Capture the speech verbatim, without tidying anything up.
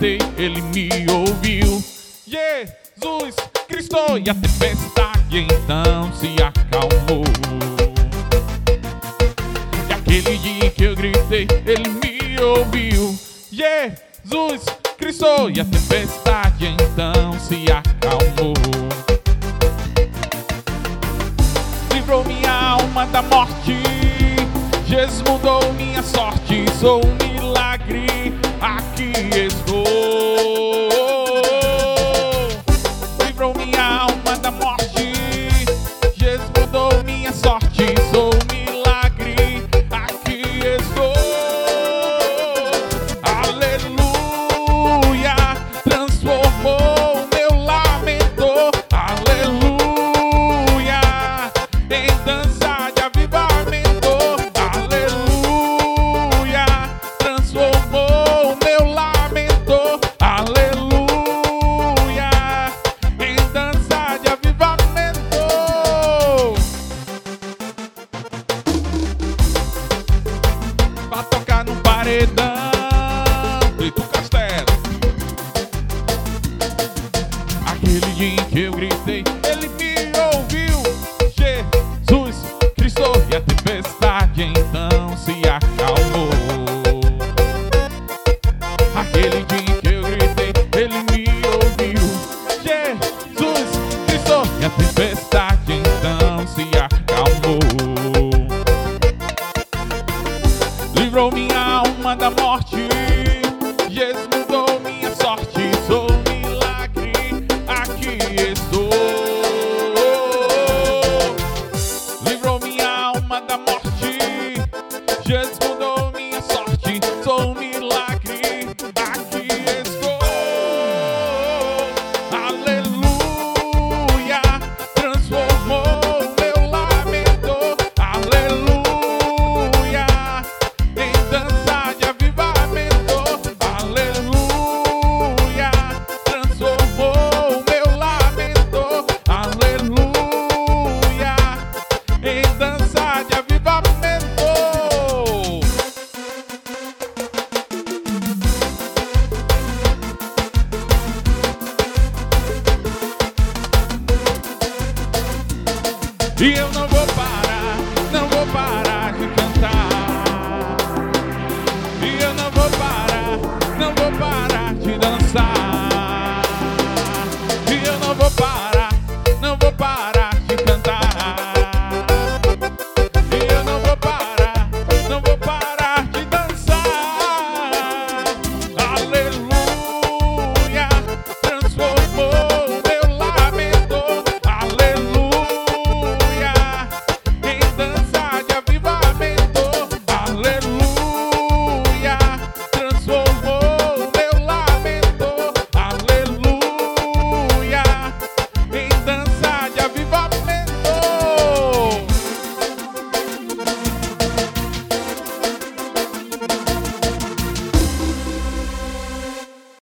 gritei, ele me ouviu. Jesus Cristo, e a tempestade então se acalmou. E aquele dia que eu gritei, ele me ouviu. Jesus Cristo, e a tempestade então se acalmou. Livrou minha alma da morte, Jesus mudou minha sorte. Sou um milagre, aqui estou. Livrou minha alma da morte, Jesus mudou minha sorte. Sou um milagre, aqui estou. Aleluia, transformou meu lamento. Aleluia, em dança de avivamento. Aleluia, transformou meu lamento. Aleluia, em dança de avivamento. Pra tocar no paredão, Brito Castelo. Aquele dia em que eu gritei, ele me ouviu. Jesus Cristo, e a tempestade então se acalmou. Aquele dia em que eu gritei, ele me ouviu. Jesus Cristo, e a tempestade então se acalmou. Livrou minha alma da morte, Jesus mudou minha sorte. Sou um milagre, aqui estou. Livrou minha alma da morte, Jesus mudou minha sorte. Sou um milagre, aqui estou. Aleluia, transformou meu lamento. Aleluia, em dança de avivamento. Aleluia, transformou meu lamento. Aleluia, em dança de avivamento. E eu não vou